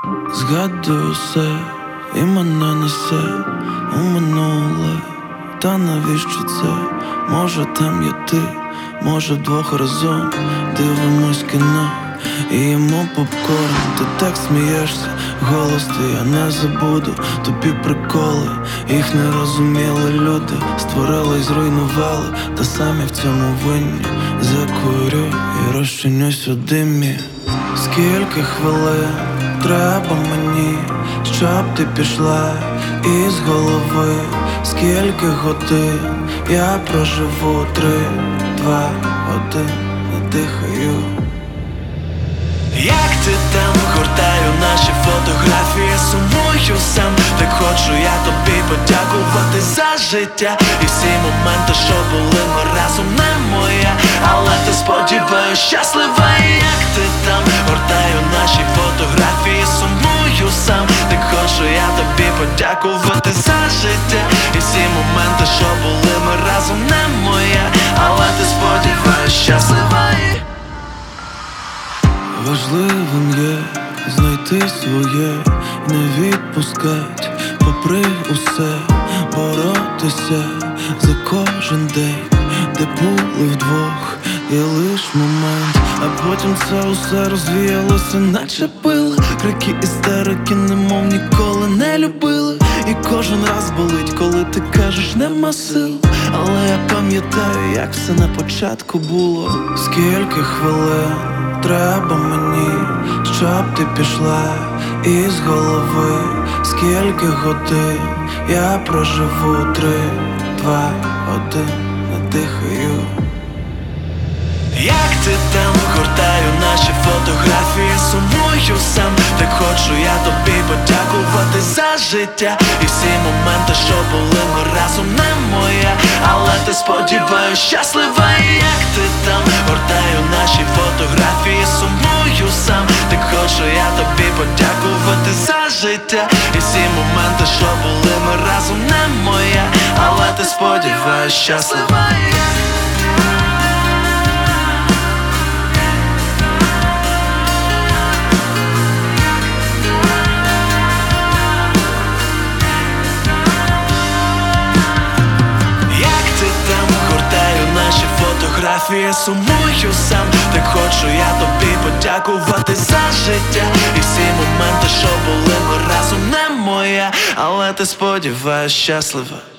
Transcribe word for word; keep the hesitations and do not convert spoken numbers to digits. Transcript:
Згадую все, і мене несе у минуле. Та навіщо це? Може там є ти, може вдвох разом дивимось кіно і їмо попкорн. Ти так смієшся, голос твій я не забуду. Тобі приколи, їх не розуміли люди. Створили й зруйнували, та самі в цьому винні. Закурю і розчинюсь у димі. Скільки хвилин треба мені, щоб ти пішла із голови? Скільки годин я проживу? Три, два, один, не дихаю. Як ти там, гортаю наші фотографії, сумую сам. Так хочу я тобі подякувати за життя і всі моменти, що були ми разом, не моя. Але ти, сподіваюсь, щаслива. Як ти там, гортаю наші фотографії, сумую сам. Так хочу я тобі подякувати за життя і всі моменти, що були ми разом, не моя. Але ти, сподіваюсь, щаслива. Важливим є знайти своє, не відпускать, попри усе, боротися за кожен день, де були вдвох, є лиш момент, а потім це усе розвіялося, наче пил. Крики, істерики, немов ніколи не любили. І кожен раз болить, коли ти кажеш нема сил. Але я пам'ятаю, як все на початку було. Скільки хвилин треба мені, щоб ти пішла із голови? Скільки годин я проживу? Три, два, один, не дихаю. Як ти там, гортаю наші фотографії, сумую сам. Так хочу я тобі подякувати за життя і всі моменти, що були ми разом, не моя. Але ти, сподіваюсь, щаслива. Як ти там, гортаю наші фотографії, сумую сам. Так хочу я тобі подякувати за життя і всі моменти, що були ми разом, не моя. Але ти, сподіваюсь, щаслива. Фотографії, сумую сам. Так хочу я тобі подякувати за життя і всі моменти, що були ми разом, не моя. Але ти, сподіваюсь, щаслива.